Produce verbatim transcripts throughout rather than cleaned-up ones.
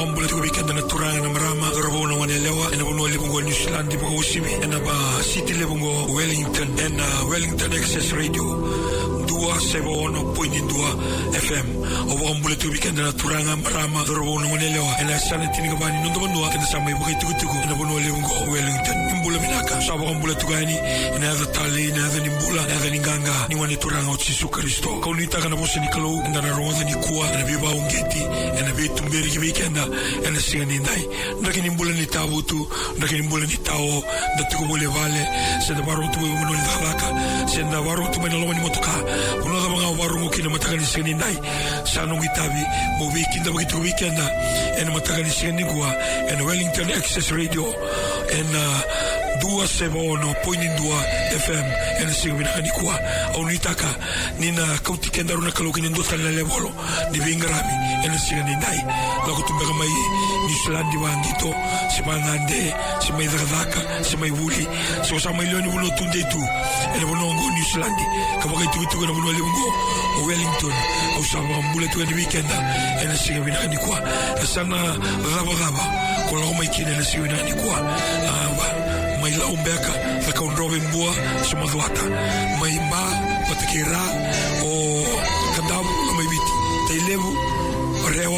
ambula tu weekend na turanga na marama robo na wane lewa ena bono le bungo New Zealand di bungo usimi ena ba city le bungo Wellington ena Wellington Access Radio dua sebo no point dua F M o ambula tu weekend na turanga marama robo na wane lewa ena sana tini ka bani nondo bono ena sama ibu kitu kitu ena bono le bungo Wellington imbula minaka sabo ambula tu gani ena ada tali ena ada nimbula ena ada ninganga ni wane turanga o Yesu Kristo kaunita kana bosi ni kalau ndana ronga ni kuwa ena biba ungeti ena bitu mberi ki weekend ena singa ni ndai ndaki nimbula ni tabu tu ndaki nimbula ni tao ndati ko mole vale senda baro tu mo ni dalaka senda baro tu mena lo ni motoka uno da banga baro mo kina mataka ni singa ni ndai sanu ngitabi mo weekend ba kitu weekend ena mataka ni singa ni kuwa ena Wellington Access Radio ena dua sebono pointing dua F M ena singa bina ni kuwa au nitaka nina kauti kenda runa kalau kini ndosa na lebolo ni bingrami ena singa ni ndai lako tumbe kama hii New Zealand di wangito si mangande si mai dagaka si mai wuli so sa mai loni bulo tunde tu ena bono ngo New Zealand kama kai tu tu kana bono lebongo Wellington au sa mbule tu ni weekend ena singa bina ni kuwa sana raba raba ko lo mai kine ena singa bina ni kuwa aba mai la umbeka la kaundrobe mbua sumadwata mai ba matakira o kandabu mai biti tailevu rewa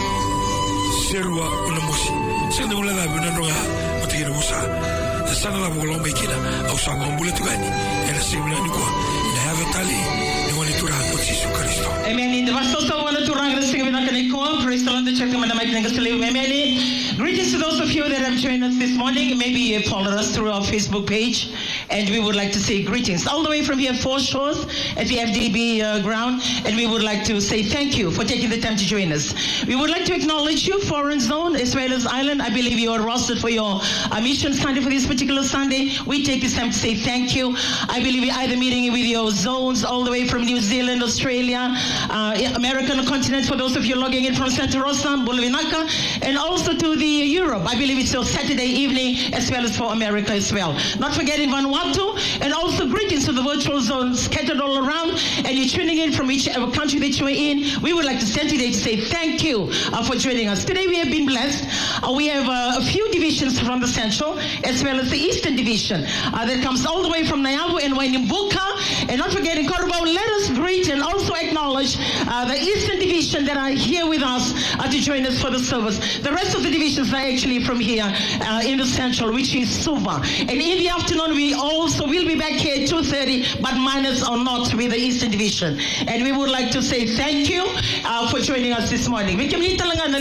serwa una mosi senda una la una ronga matakira musa sana la bola mai kina au sa mbule tu gani ena sibina ni kwa ina hava tali ni wani tura ko Yesu Kristo amen in the vasto so wani tura ga sibina kana ko praise the Lord the church madam I think amen. Greetings to those of you that have joined us this morning. Maybe you followed us through our Facebook page, and we would like to say greetings all the way from here, Four Shores at the F D B uh, ground, and we would like to say thank you for taking the time to join us. We would like to acknowledge you, Foreign Zone, as well as Island. I believe you are rostered for your uh, mission Sunday for this particular Sunday. We take this time to say thank you. I believe you're either meeting with your zones all the way from New Zealand, Australia, uh, American continent, for those of you logging in from Santa Rosa, Bulavinaka, and also to the Europe. I believe it's your Saturday evening as well as for America as well. Not forgetting Vanuatu, and also greetings to the virtual zones scattered all around, and you're tuning in from whichever country that you're in. We would like to stand today to say thank you uh, for joining us. Today we have been blessed. Uh, we have uh, a few divisions from the Central as well as the Eastern Division uh, that comes all the way from Nyavu and Wainimbuka, and not forgetting Korobau. Let us greet and also acknowledge uh, the Eastern Division that are here with us uh, to join us for the service. The rest of the divisions are actually from here uh, in the Central, which is Suva. And in the afternoon, we also will be back here at two thirty, but minus or not with the Eastern Division. And we would like to say thank you uh, for joining us this morning. We can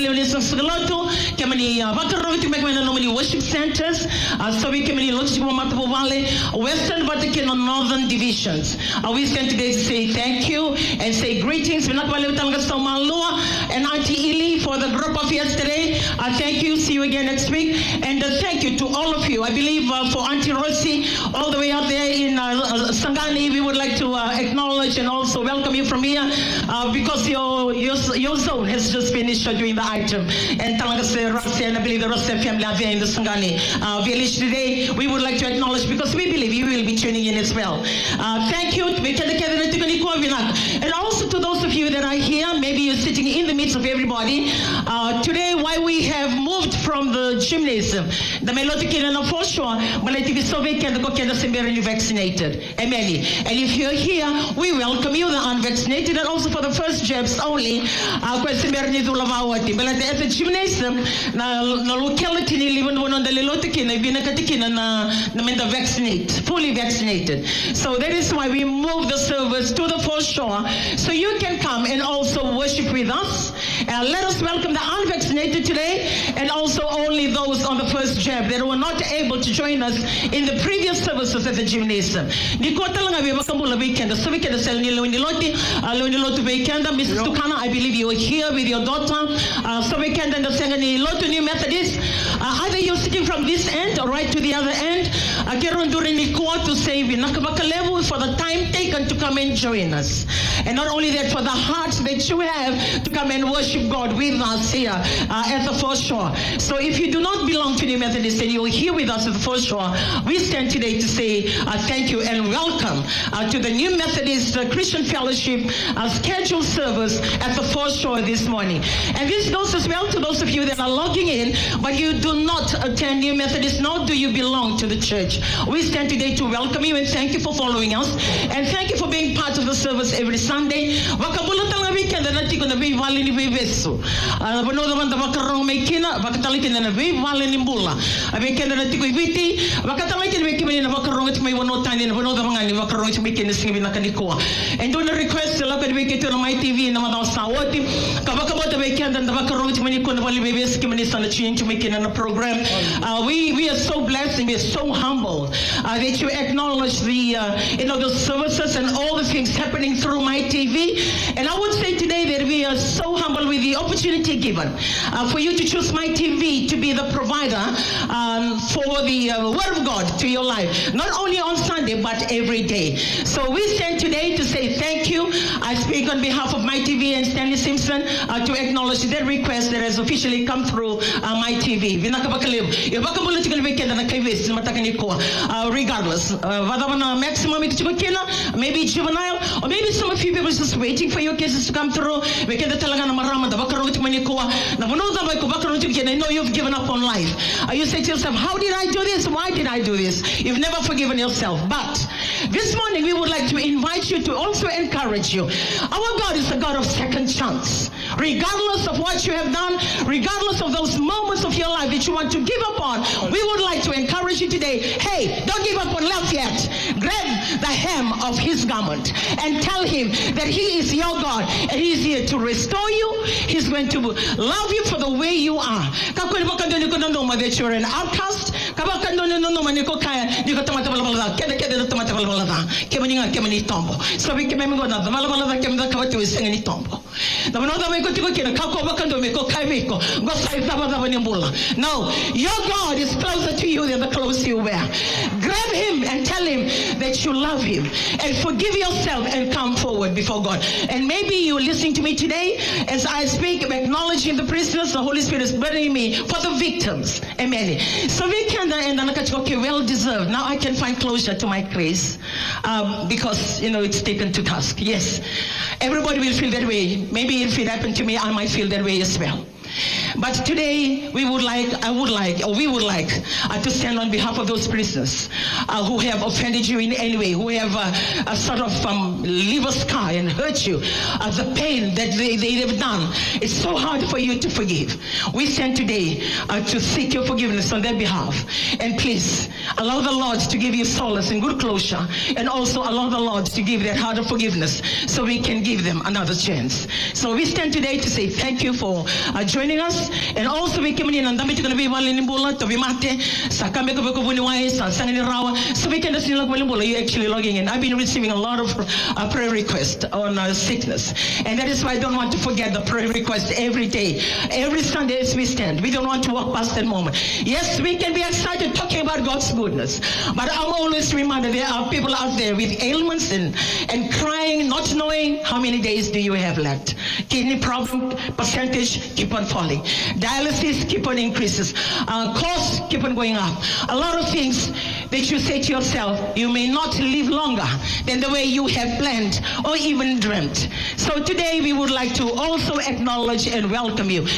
worship centers, uh, so we can Western Vatican and Northern Divisions. Uh, we stand today to say thank you and say greetings. And Auntie Ili for the group of yesterday. Uh, thank you. See you again next week. And uh, thank you to all of you. I believe uh, for Auntie Rossi, all the way out there in uh, uh, Sangani, we would like to uh, acknowledge and also welcome you from here uh, because your, your your zone has just finished uh, doing the item. And Talangase Rossi and I believe the Rossi family are there in the Sangani uh, village today. We would like to acknowledge because we believe you will be tuning in as well. Uh, thank you. And also to those of you that are here, maybe you're sitting in the midst of everybody. Uh, today, why we have moved from the gymnasium, the Melodikin and for sure, but I think it's so vacant to go get us vaccinated. Amen. And if you're here, we welcome you, the unvaccinated, and also for the first jabs only. Uh, but at the gymnasium, the locality, even on the Lelotikin, I've been a Katikin and the vaccinate, fully vaccinated. So that is why we moved the service to the foreshore, so you can come and also worship with us. Uh, let us welcome the unvaccinated today, and also only those on the first jab that were not able to join us in the previous services at the gymnasium. Missus Tukana, I believe you are here with your daughter. Uh, so we can understand any lot of new Methodists. Uh, either you're sitting from this end or right to the other end. Uh, to say for the time taken to come and join us. And not only that, for the heart that you have to come and worship worship God with us here uh, at the Foreshore. So if you do not belong to New Methodist and you're here with us at the Foreshore, we stand today to say uh, thank you and welcome uh, to the New Methodist uh, Christian Fellowship uh, scheduled service at the Foreshore this morning. And this goes as well to those of you that are logging in, but you do not attend New Methodist, nor do you belong to the church. We stand today to welcome you and thank you for following us, and thank you for being part of the service every Sunday. Wakabulutang na weekend na natin ko na may vali ni bebeso. Bano naman da makarong may kina, bakatalikin na may vali ni bula. Weekend na natin ko ibiti, bakatalikin may kina na makarong at may wanotan ni bano da mga ni makarong at may kina singi na kanikuha. And do na request sila pwede may kito na may T V na mga sawati. Kabakabot na weekend na makarong at may ko na vali bebes kimanisa na change may kina na program. Uh, we we are so blessed and we are so humble uh, that you acknowledge the uh, you know the services and all the things happening through my T V. And I would say today that we are so humble with the opportunity given uh, for you to choose my T V to be the provider um, for the uh, Word of God to your life, not only on Sunday but every day. So we stand today to say thank you. I speak on behalf of my T V and Stanley Simpson uh, to acknowledge that request that has officially come through uh, my T V. Uh, regardless, uh, maximum maybe juvenile, or maybe some of you people just waiting for your cases to come through. I know you've given up on life. Uh, you say to yourself, how did I do this? Why did I do this? You've never forgiven yourself. But this morning we would like to invite you to also encourage you. Our God is a God of second chance. Regardless of what you have done, regardless of those moments of your life that you want to give up on, we would like to encourage you today. Hey, don't give up on love yet. Grab the hem of his garment and tell him that he is your God and he is here to restore you. He's going to love you for the way you are. That you're an outcast. So we can no, your God is closer to you than the clothes you wear. Grab him and tell him that you love him and forgive yourself and come forward before God. And maybe you're listening to me today as I speak, I'm acknowledging the prisoners. The Holy Spirit is burdening me for the victims. Amen. So we can and okay, well deserved. Now I can find closure to my case um, because you know it's taken to task. Yes, everybody will feel that way. Maybe if it happened to me, I might feel that way as well. But today we would like, I would like, or we would like uh, to stand on behalf of those prisoners uh, who have offended you in any way, who have uh, a sort of um, leave a scar and hurt you. Uh, the pain that they, they have done, it's so hard for you to forgive. We stand today uh, to seek your forgiveness on their behalf. And please allow the Lord to give you solace and good closure, and also allow the Lord to give that heart of forgiveness so we can give them another chance. So we stand today to say thank you for uh, joining us. And also we came in and dami tukana be wali nimbula to be mate sa kame ko ko buni wai sa sangani rawa. So we can just look nimbula. You actually logging in. I've been receiving a lot of uh, prayer requests on uh, sickness, and that is why I don't want to forget the prayer request every day, every Sunday as we stand. We don't want to walk past that moment. Yes, we can be excited talking about God's goodness, but I'm always reminded there are people out there with ailments and and crying, not knowing how many days do you have left. Kidney problem percentage keep on falling. Dialysis keep on increases. Uh, costs keep on going up. A lot of things that you say to yourself, you may not live longer than the way you have planned or even dreamt. So today we would like to also acknowledge and welcome you.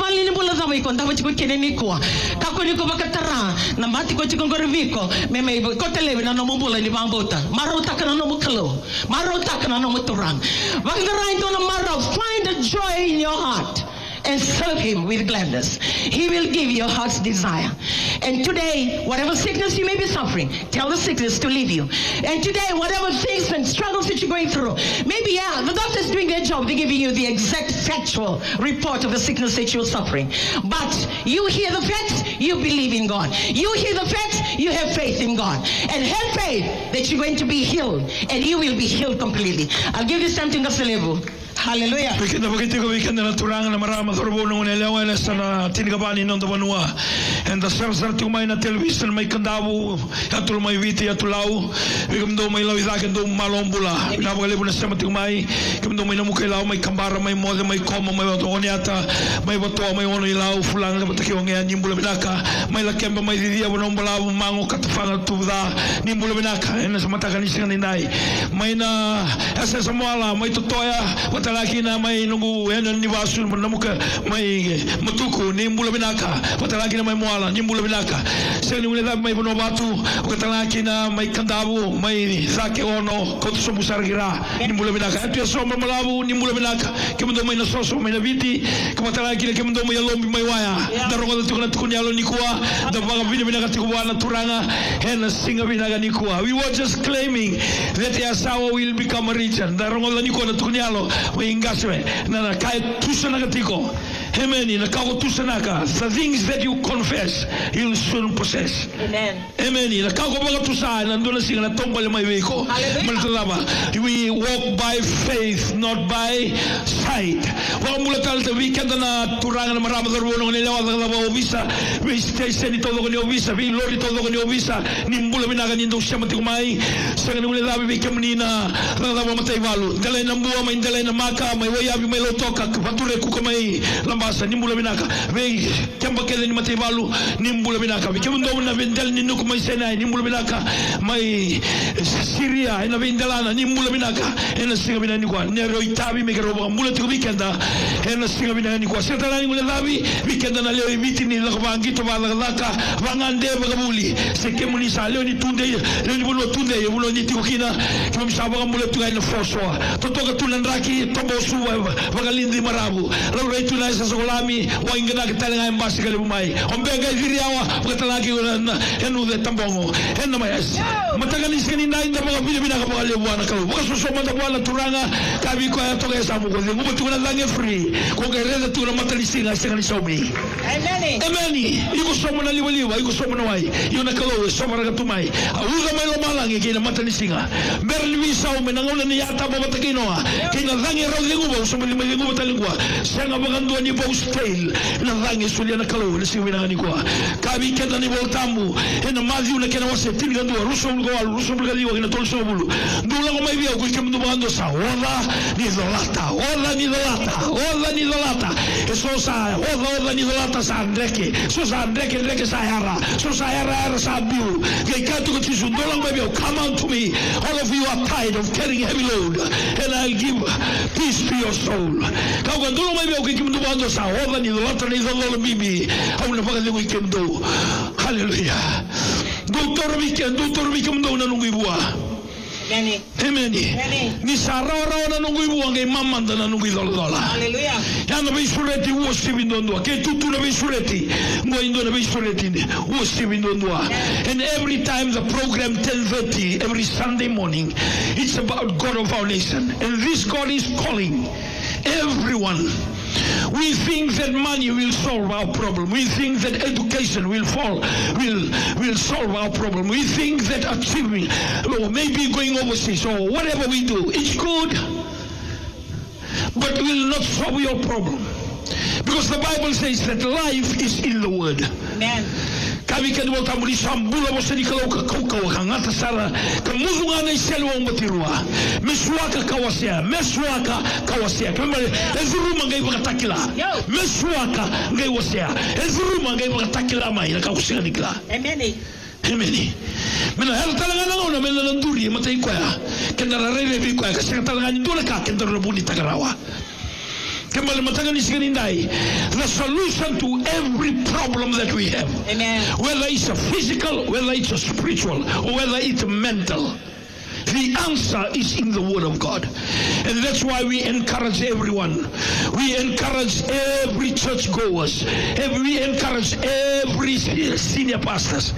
Find a joy in your heart and serve him with gladness. He will give your heart's desire. And today, whatever sickness you may be suffering, tell the sickness to leave you. And today, whatever things and struggles that you're going through, maybe yeah, the doctor's doing their job, they're giving you the exact factual report of the sickness that you're suffering. But you hear the facts, you believe in God. You hear the facts, you have faith in God. And have faith that you're going to be healed, and you will be healed completely. I'll give you something of the level. Hallelujah. Weekend na pakiti ko weekend na naturangan na marama thorbo nung nelewa na sa na tinigabani nung tabanua. And the sar-sar tumay na television may kandabu atul may viti atulaw. Bigam do may lawi zaken do malombula. Napakalibo na sa matumay. Bigam do may namukailaw may kambara may mode may koma may wato onyata may wato may ono ilaw fulang na patakyo ngayon nimbula binaka may lakemba may didiya bonombala mango katafanga tuda nimbula binaka and sa matakan isang ninday may na asa sa moala may tutoya watalaki na may nungu eno ni wasul namuka may matuko nimbula binaka watalaki na may moala nimbula binaka sa nimbula may bonobatu watalaki na may kandabu may zake ono koto sa musargira nimbula binaka ito so malabu nimbula binaka kemundo may nasoso may nabiti kamatalaki na kemundo may alombi may waya darongo na tukuna tukunyalo ni kuwa dabaga bina binaka tikuwa na turanga and singa binaka ni kuwa we were just claiming that Yasawa will become a region darongo na ni kuwa na tukunyalo may ingaswe na na kaya tusa nagatiko amen na kao tusa naka the things that you confess you'll soon possess Amen. Amen na kao baga tusa na ndona singa na tombale may weko maltalaba we walk by faith not by sight wa mula talta weekend na turanga na marama darbo no nilawa da obisa we stay seni todo con obisa vi lori todo con obisa nimbula binaga nindo siya matikumai sa kanila dabi we kemenina da ba matay valu dalay na buwa may dalay na maka may wayabi may lotoka pature ku kamay lambasa nimbula binaka we kemba kele ni matay valu nimbula binaka we kemendo na vendel ninu kumay senay nimbula binaka may Syria ina vendalana nimbula binaka ina singa binani kwa nero itabi me kero mbula tu weekenda ina singa binani kwa setala ni ngula dabi weekenda na leo imiti ni la bangi to bala laka bangande bagabuli seke muni sa leo ni tunde leo ni bulo tunde bulo ni tikukina kama msaba mbula tu ina foswa totoka tulandraki tombo suwa bagalindi marabu leo retu na sa solami wa ingana kitala embasi kale bumai ombega viriawa batalaki na enu de tambongo enu mayas matagani skani na inda bagabili bina ka bagale bwana ka bakaso soma da bwana turanga kabi ko ya toka sa mugo de mugo tuna lange free ko gereza tuna matali singa singa somi amen amen iko somo na liwaliwa iko somo na wai yuna kalo somo ra tumai uga mai lo malange kina matali singa berli visa o menangona ni yata baba takinoa kina lange ro de ngubo somo ni mai ngubo talingwa sanga bagando ni bo style na lange sulia na kalo ni singa ni kwa kabi kenda ni voltambu ena mazi una kena wase tinga ndo ruso ngo al ruso bulgaliwa kina tol sobulu ndula ngo mai bia ko kemndo bando sa wala ni dolata wala ni dolata wala ni dolata eso sa wala wala ni dolata sa ndeke so sa ndeke ndeke sa hara so sa hara hara sa biu ke katu ko tisu ndula ngo mai bia come unto me all of you are tired of carrying heavy load and I'll give peace to your soul ka ko ndula mai bia ko kemndo bando sa wala ni dolata ni dolata bibi au na paka ko kemndo hallelujah doutor weekend doutor weekend ndo na nungu ibua Amen. Amen. Ni sarara na nungu ibua ngai mamanda na nungu idola. Hallelujah. Yana be sureti wo sibindo ndo ke tutu na be sureti ngo indo na be sureti wo sibindo ndo and every time the program ten thirty every Sunday morning it's about God of our nation and this God is calling everyone. We think that money will solve our problem. We think that education will fall, will will solve our problem. We think that achieving, or maybe going overseas, or whatever we do, it's good, but will not solve your problem. Because the Bible says that life is in the Word. Amen. Kami kan wal tamuri sambula mo seni kalau ka kau kau ngata sara kamuzunga na iselwa umbatirwa meswaka kawasia meswaka kawasia kembali ezuruma ngai bakatakila meswaka ngai wasia ezuruma ngai bakatakila mai na kausia nikla Amen. Amen. Mena hel talanga ngona mena nduri matai kwaya kendara rebe bi kwaya ka talanga ndula ka kendara buni tagarawa. The solution to every problem that we have, Amen. Whether it's a physical, whether it's a spiritual, or whether it's mental, the answer is in the Word of God. And that's why we encourage everyone. We encourage every church goers. We encourage every senior pastors.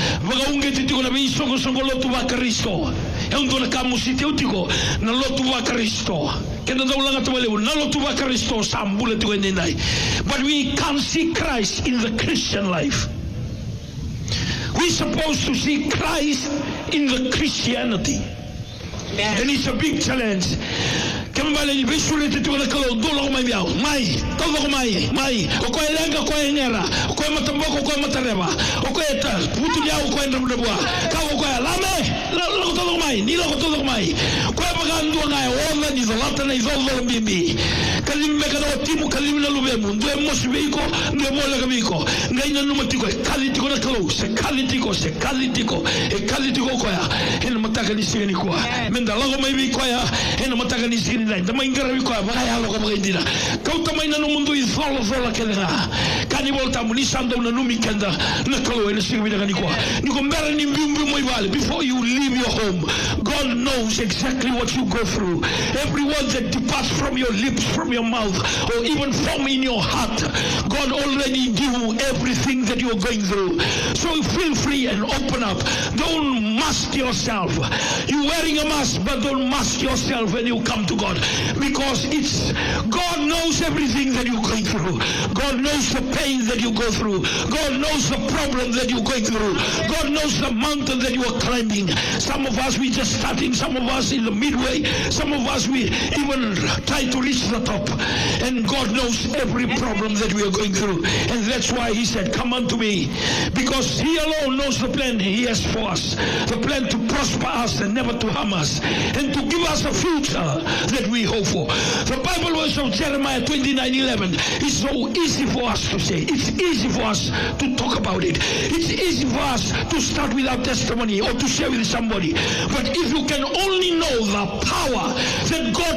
But we can't see Christ in the Christian life. We're supposed to see Christ in the Christianity. Yes. And it's a big challenge. Kembali ni besule te tu na kalau dolo mai biao. Mai, todo mai, mai. O ko elenga ko engera, o ko matamboko ko matareba. O ko eta putu dia o ko enra bua. Ka o ko lame, lo todo mai, ni lo todo mai. Ko pagando na ona ni zolata na izolo bibi. Kalim me kada timu kalim na lube mu. Ndo mos beiko, ndo mola kabiko. Ngai na numa tiko kali tiko na kalau, se kali tiko, se kali tiko, e kali tiko ko ya. Ena mataka ni sigani ko. Menda logo mai bi ko ya. Ena mataka ni sigani na. Tama ingara bi ko ba ya logo ba indira. Kau tama ina no mundo izolo zola kela. Kani volta mu ni sando na numi kenda na kalau ena sigani na ni ko. Ni ko mbera ni mbimbi mo ibale. Before you leave your home, God knows exactly what you go through. Every word that departs from your lips, from your mouth, or even from in your heart, God already knew everything that you're going through. So feel free and open up. Don't mask yourself. You're wearing a mask, but don't mask yourself when you come to God, because it's God knows everything that you're going through. God knows the pain that you go through. God knows the problem that you're going through. God knows the mountain that you are climbing. Some of us we just starting, some of us in the midway, some of us we even try to reach the top. And God knows every problem that we are going through. And that's why he said, come unto me, because he alone knows the plan he has for us. The plan to prosper us and never to harm us, and to give us a future that we hope for. The Bible verse of Jeremiah twenty-nine eleven is so easy for us to say. It's easy for us to talk about it. It's easy for us to start with our testimony or to share with somebody. But if you can only know the power that God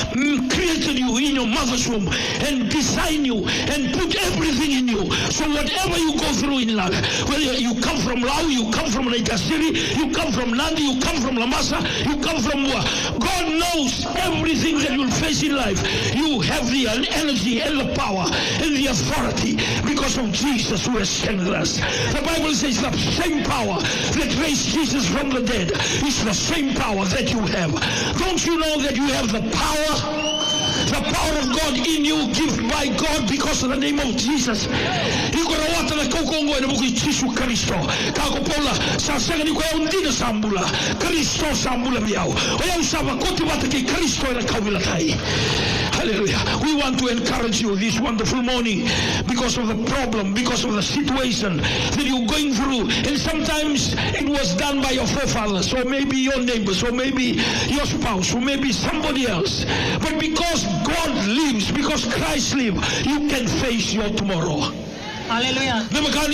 created you in your mother's womb and designed you and put everything in you, so whatever you go through in life, whether you come from Laos, you come from Naikasiri, you come from Nandi, you come from Lamasa, you come from Mua, God knows everything that you'll face in life. You have the energy and the power and the authority because of Jesus who has strengthened us. The Bible says the same power that raised Jesus from the dead is the same power that you have. Don't you know that you have the power? The power of God in you, given by God because of the name of Jesus. Iko na wata na kaukongo na buku Yesu Kristo. Kako Paula sa sanga ni ko undina sambula. Kristo sambula biao. Oya usaba koti wata ki Kristo na kaubila tai. Hallelujah. We want to encourage you this wonderful morning because of the problem, because of the situation that you're going through. And sometimes it was done by your forefathers, or maybe your neighbors, or maybe your spouse, or maybe somebody else. But because God lives, because Christ lives, you can face your tomorrow. Hallelujah.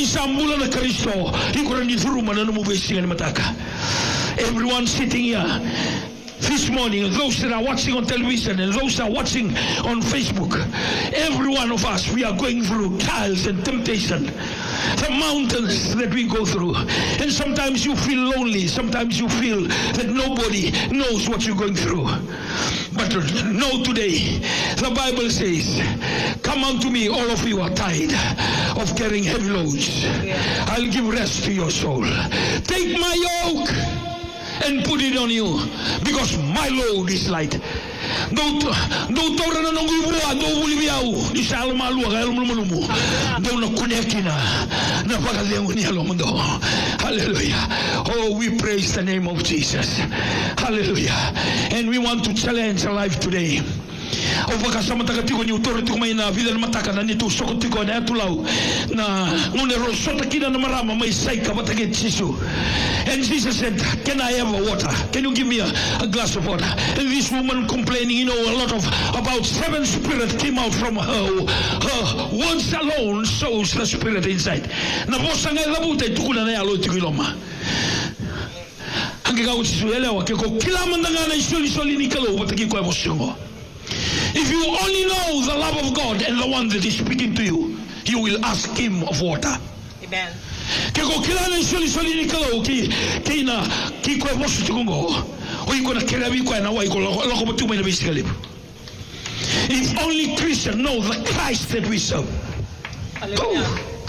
Everyone sitting here this morning, those that are watching on television and those that are watching on Facebook, every one of us, we are going through trials and temptation, the mountains that we go through. And sometimes you feel lonely, sometimes you feel that nobody knows what you're going through. But know today, the Bible says, come unto me, all of you are tired of carrying heavy loads. I'll give rest to your soul. Take my yoke and put it on you, because my load is light. Do do tora na nongu bua do bulibiau di salma lu ga lu lu do na kunekina na pagalengu ni alo mundo. Hallelujah. Oh, we praise the name of Jesus. Hallelujah. And we want to challenge our life today. O pakasama takatiko ni utoro tiko mai na vida mataka na nitu soko tiko na atulau na ngone rosota kina na marama mai saika batake chisu. And Jesus said, can I have a water? Can you give me a, a glass of water? And this woman complaining, you know, a lot of about seven spirits came out from her. Her words alone shows the spirit inside. Na bosa ngai labuta tukuna na yalo tikiloma. Angeka utsuyelewa keko kila mandangana isoli soli nikalo bataki kwa emotiongo. If you only know the love of God and the one that is speaking to you, you will ask him of water. Amen. Keko kilana soli soli nikalo ki kina ki kwa mosu tukungo. O iko na kerabi kwa na wa iko loko mutuma ina bisikali. If only Christians know the Christ that we serve. Hallelujah.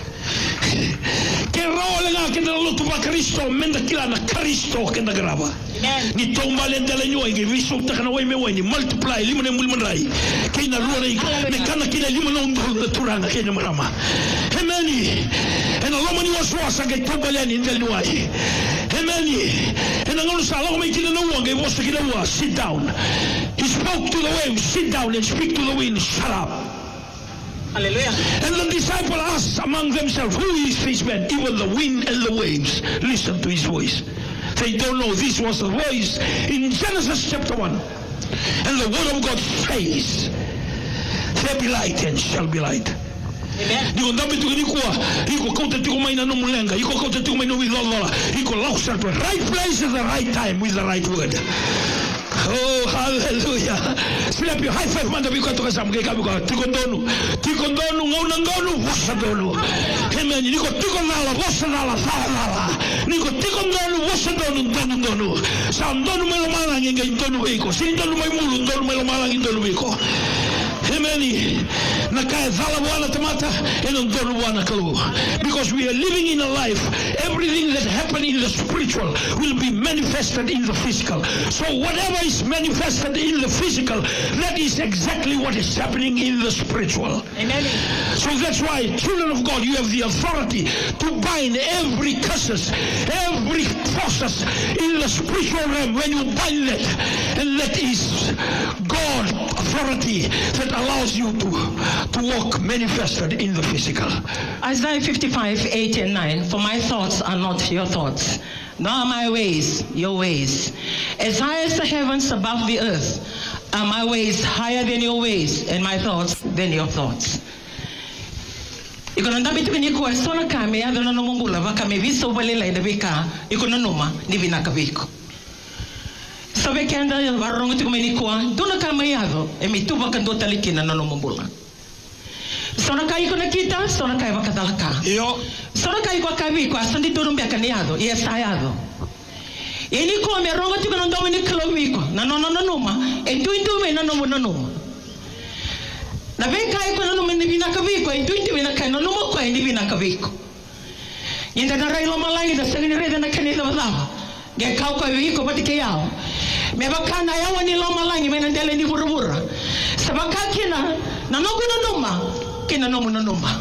Che rola nga che nella lotta per Cristo menda kilana Cristo che da grava. Ni tomba le delle noi che vi sotto kana wai me wai ni multiply limone mulmanrai. Che na ruona ne kana kina limone on turanga che na marama. Amen. And alomani waswasa che tomba le ni delle noi. Amen. And I'm going to say, I'm going to sit down. His spoke to the waves, sit down and speak to the wind, shut up. Hallelujah. And the disciple asked among themselves, who is this man? Even the wind and the waves listen to his voice. They don't know this was the voice in Genesis chapter one. And the word of God says, there be light and shall be light. Amen. Digo ndambe tu ni kwa iko kauta tu mai na no mulenga iko kauta tu mai no wilola iko lausa to right place at the right time with the right word. Oh, hallelujah. Slap your high five man biko to kasam ke kabiko tikondonu tikondonu ngona ngonu wasadonu. Amen. Niko tikondala wasadala sala. Niko tikondonu wasadonu ndonu ndonu. Sandonu melo mala nge ndonu iko. Sindonu mai mulu ndonu melo mala nge ndonu iko. Amen. Because we are living in a life, everything that happened in the spiritual will be manifested in the physical. So whatever is manifested in the physical, that is exactly what is happening in the spiritual. Amen. So that's why, children of God, you have the authority to bind every curses, every forces in the spiritual realm. When you bind that, and that is God authority that allows you to, to walk manifested in the physical. Isaiah fifty-five, eight and nine. For my thoughts are not your thoughts, nor are my ways your ways. As high as the heavens above the earth are my ways higher than your ways, and my thoughts than your thoughts. Iko na ndabi tukini kuwa sona kame ya dhona nomungula vaka me viso walela idabika iko na noma ni vinaka viko. Sabe kenda varrongo tukumeni kuwa dona kame yado emi tuba kando talikina na nomungula. Sona kai iko na kita sona kai vakadalaka. Yo. Sona kai kwa kavi kwa sandi durumbe kaniado yes ayado. Ini kuwa me rongo tukana ndo ni kiloviko na no no no noma e tu indu me na no no noma. Na venka iko na noma ni vinaka viko e tu indu me na kai no noma kwa ni vinaka viko. Yenda na railo malangi da sangini reda na kanida wadava. Ge kau kwa viko patike yao. Me bakana yawa ni lo malangi me nandele ni burubura. Sabaka kina na nogu no noma kina nomu no noma.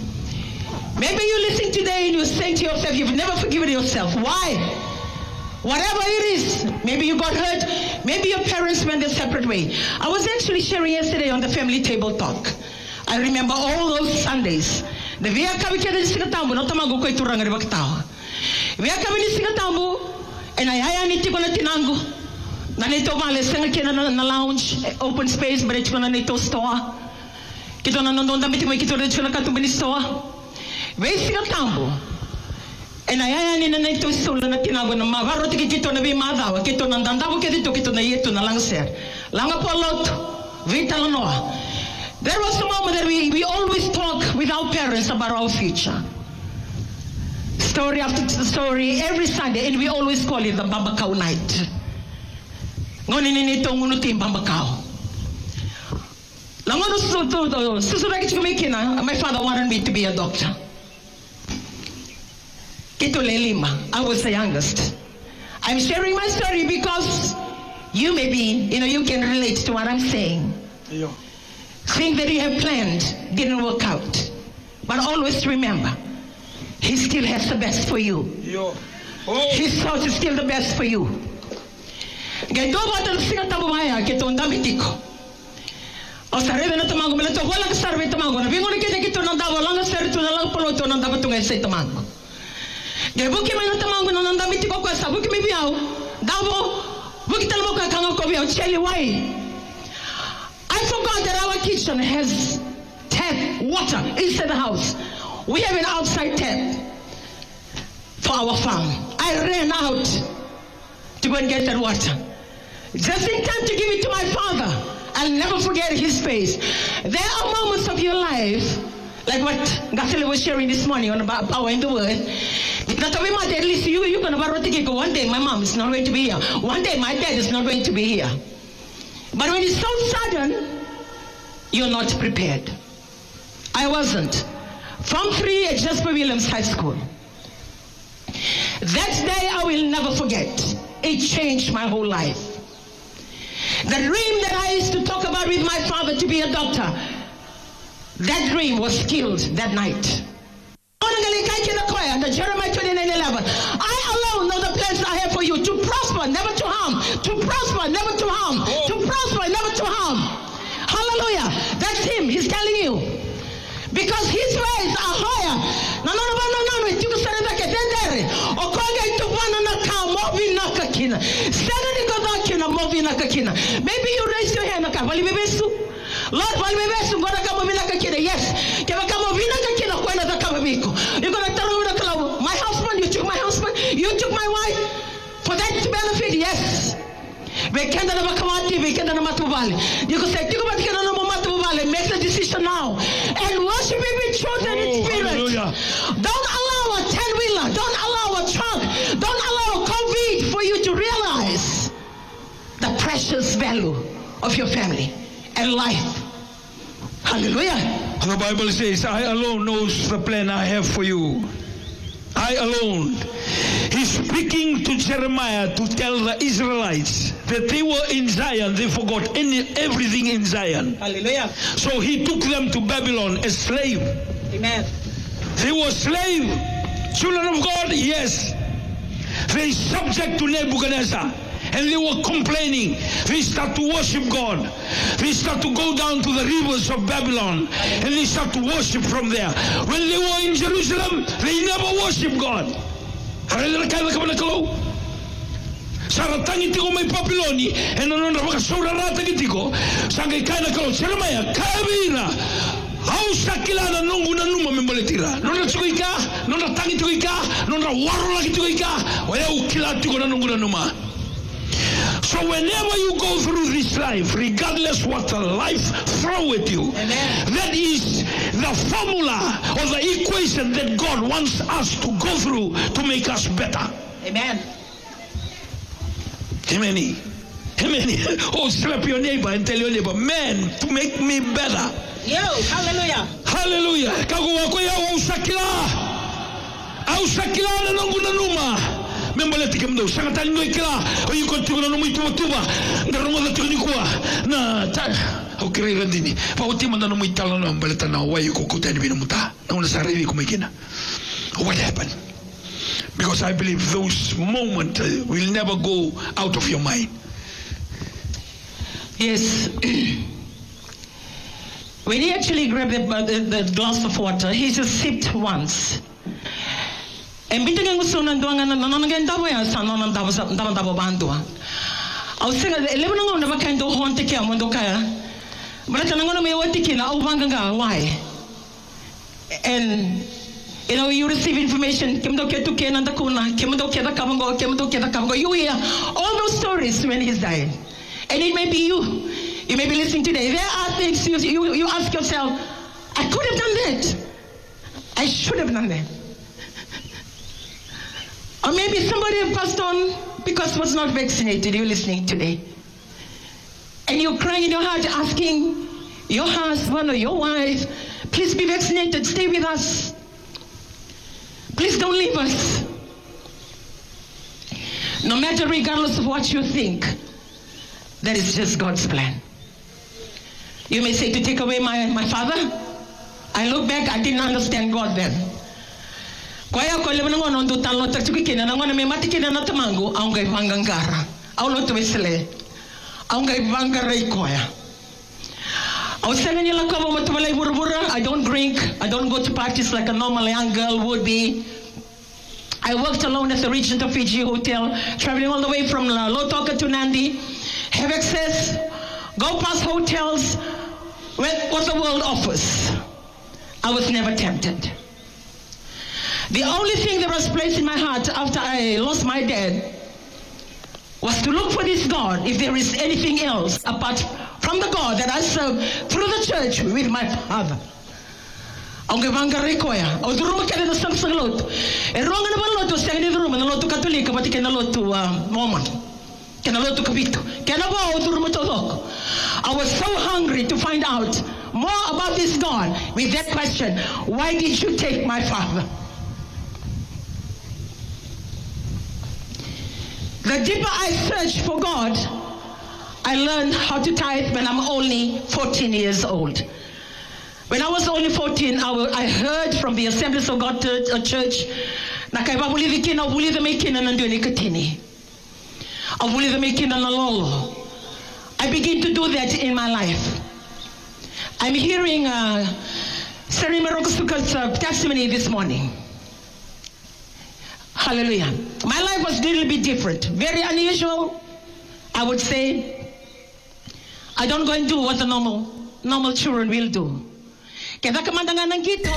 Maybe you listen today and you say to yourself, you've never forgiven yourself. Why? Whatever it is, maybe you got hurt, maybe your parents went a separate way. I was actually sharing yesterday on the family table talk. I remember all those Sundays. The via kavike de singatambu no tamago ko ituranga de baktawa. Via kavini singatambu and I haya ni tiko na tinangu. Na nito male senga kena na lounge, open space, but it's gonna nito store. Kito na nondonda mitimo kito de chuna katumbini store. Via singatambu. And I am in a native soul and a tinago na mavaro tikito na bimada, kito na dandavo kedito kito na yeto na langser. Langa polot, vitalanoa. There was a moment that we, we always talk with our parents about our future. Story after story every Sunday, and we always call it the Bambakau night. Ngoni nito ngunutim Bambakau. Langono susudo susuraki chumikina. My father wanted me to be a doctor. I was the youngest. I'm sharing my story because you may be, you know, you can relate to what I'm saying. Yeah. Things that you have planned didn't work out. But always remember, He still has the best for you. Yeah. Oh. His thoughts is still the best for you. O sarebe na tamango mele to wala ka sarbe tamango na bingo ni kete kito na dawa langa seri tu na lang poloto na dawa tunga sa tamango. Buki may natamango na nandamit ko kwa sa buki may biyaw. Dabo, buki talmo ka kang ko biyaw. Tell you why. I forgot that our kitchen has tap water inside the house. We have an outside tap for our farm. I ran out to go and get that water. Just in time to give it to my father. I'll never forget his face. There are moments of your life, like what Gasile was sharing this morning on about power in the word. At least you, you're going to go. One day my mom is not going to be here. One day my dad is not going to be here. But when it's so sudden, you're not prepared. I wasn't. From three at Jasper Williams High School. That day I will never forget. It changed my whole life. The dream that I used to talk about with my father to be a doctor, that dream was killed that night. The Jeremiah twenty-nine eleven. I alone know the plans I have for you, to prosper, never to harm, to prosper, never to harm, to prosper, never to because his ways are higher. Na no no no no you can say that kendere. O konga itubana na ka movi na kakina. Sana ni goda kina movi na kakina. Maybe you raise your hand ka wali bebesu. Lord wali bebesu goda ka movi na kakina. Yes. Kaya ka movi na kakina kwenda za kama biko. You gonna tell me that my husband, you took my husband, you took my wife for that benefit. Yes. Bekenda na makamati, bekenda na matubali. You can say, "Tiko batikenda na matubali." Make the decision now and worship Him in truth and in spirit. Hallelujah. Don't allow a ten-wheeler, don't allow a truck, don't allow a COVID for you to realize the precious value of your family and life. Hallelujah. The Bible says, "I alone knows the plan I have for you." I alone. He's speaking to Jeremiah to tell the Israelites that they were in Zion. They forgot any, everything in Zion. Hallelujah. So he took them to Babylon as slave. Amen. They were slave. Children of God, yes. They subject to Nebuchadnezzar. And they were complaining. They start to worship God. They start to go down to the rivers of Babylon. And they start to worship from there. When they were in Jerusalem, they never worshiped God. Saratangi tiko may Papiloni, and another Vakasura Ratagitico, Sangai Kana Kalo, Jeremiah, Kavina. How sakilana nungu na numa memboletira. Nona tsuika, nona tangi tuika, nona warula tuika, waya ukila tiko na nungu na numa. So whenever you go through this life, regardless what the life throw at you, amen, that is the formula or the equation that God wants us to go through to make us better. Amen. Amen. Amen. Oh, slap your neighbor and tell your neighbor, man, to make me better. Yo, hallelujah. Hallelujah. Kago wako ya wa usakila. Au sakila na nungu na numa. Membaleti kemdo sangatali no ikila o yuko tuko no muito tuba ngarongo da tunikua na ta o kire rendini pa o tima no muito tala no membaleta na wa yuko kutani bino muta na una sarevi como ikina. What happened? Because I believe those moments uh, will never go out of your mind. Yes. When he actually grabbed the, the, the glass of water, he just sipped once. And bitte ging so nan doanga nan nan gen dabo ya sa nan dabo sa dabo dabo bandua. Au singa eleven ngo na bakando honte kia mondo kaya. But tan ngo na me wati kila au banganga why? And you know you receive information kemdo ke tu ke nan da kuna kemdo ke da kabango kemdo ke da kabango. You hear all those stories when he's dying. And it may be you. You may be listening today. There are things you you, you ask yourself, I could have done that. I should have done that. Or maybe somebody passed on because was not vaccinated. You're listening today. And you're crying in your heart asking your husband or your wife, please be vaccinated, stay with us. Please don't leave us. No matter regardless of what you think, that is just God's plan. You may say to take away my, my father. I look back, I didn't understand God then. Kwaya ko lebe ngo ndo talo tachuki kena ngona me matikena na tamango aunga ivangangara aulo to vesele aunga ivangara ikoya au seleni la kabo matubala burubura. I don't drink, I don't go to parties like a normal young girl would be. I worked alone at the Regent of Fiji Hotel, traveling all the way from Lotoka to Nandi, have access, go past hotels with what the world offers. I was never tempted. The only thing that was placed in my heart after I lost my dad was to look for this God, if there is anything else apart from the God that I serve through the church with my father. Aunque vanga rekoya, o duro kaya na sang sang lot. E ronga na ba lot sa ni duro na lot Katolika pati kena lot Mormon. Kena lot Kapito. Kena ba o duro mo tolok. I was so hungry to find out more about this God with that question, why did you take my father? The deeper I searched for God, I learned how to tithe when I'm only fourteen years old. When I was only fourteen, I, I heard from the Assemblies of God Church, I begin to do that in my life. I'm hearing uh, Seri Meroko Suka's uh, testimony this morning. Hallelujah. My life was a little bit different. Very unusual, I would say. I don't go and do what the normal normal children will do. Kaya kamandangan ng gito,